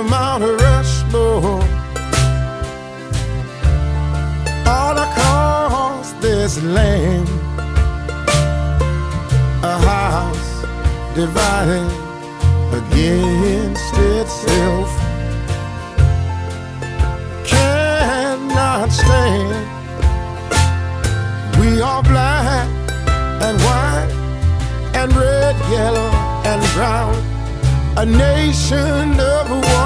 Mount Rushmore, all across this land, a house divided against itself cannot stand. We are black and white and red, yellow and brown, a nation of one.